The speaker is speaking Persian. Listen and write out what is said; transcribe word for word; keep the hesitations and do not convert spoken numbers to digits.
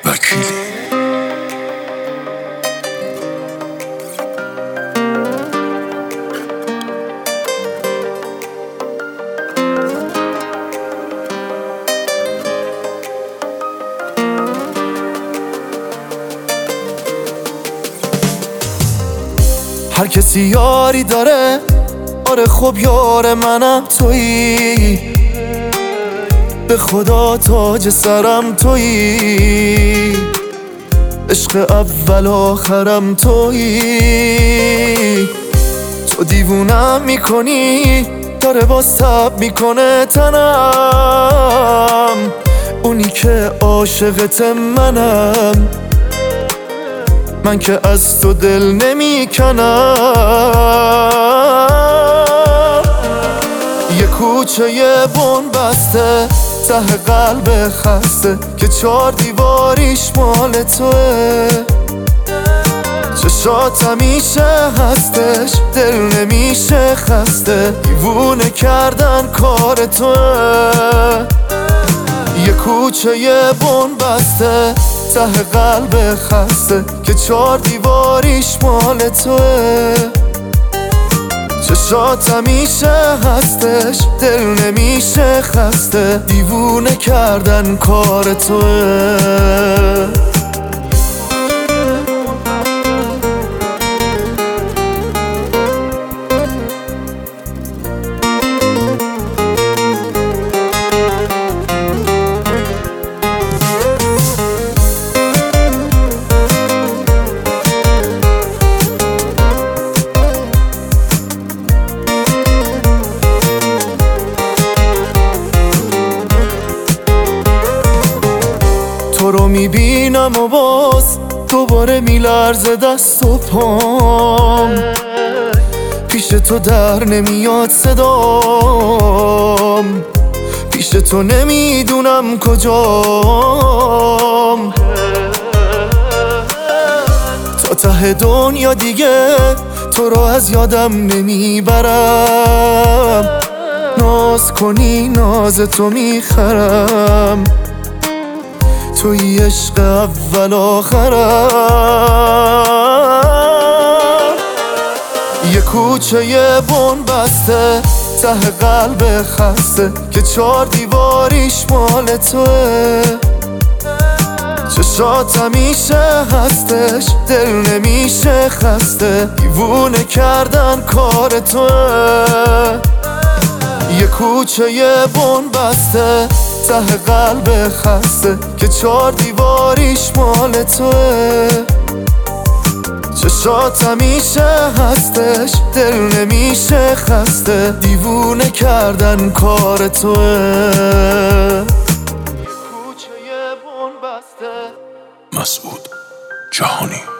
وکیلی. هر کسی یاری داره، آره خب یار منم تویی، به خدا تاج سرم تویی، عشق اول آخرم تویی. تو دیوونم میکنی، داره باز تب میکنه تنم، اونی که عاشقت منم، من که از تو دل نمیکنم. یه کوچه یه بن بسته ته قلب خسته که چار دیواریش مال توه، چشات همیشه هستش، دل نمیشه خسته، دیوونه کردن کار توه. یه کوچه یه بن بسته ته قلب خسته که چار دیواریش مال توه، چشات همیشه هستش، دل نمیشه خسته، دیوونه کردن کار توه. تو رو میبینم و باز دوباره میلرزه دست و پام، پیش تو در نمیاد صدام، پیش تو نمیدونم کجام. تا ته دنیا دیگه تو رو از یادم نمیبرم، ناز کنی ناز تو میخرم، توی عشق اول آخرم. یه کوچه یه بن بسته ته قلب خسته که چار دیواریش مال توه، چشات همیشه هستش، دل نمیشه خسته، دیوونه کردن کار توه. یه کوچه یه بن بسته ته قلب خسته که چار دیواریش مال توه، چشات همیشه هستش، دل نمیشه خسته، دیوونه کردن کار توه. مسعود جهانی.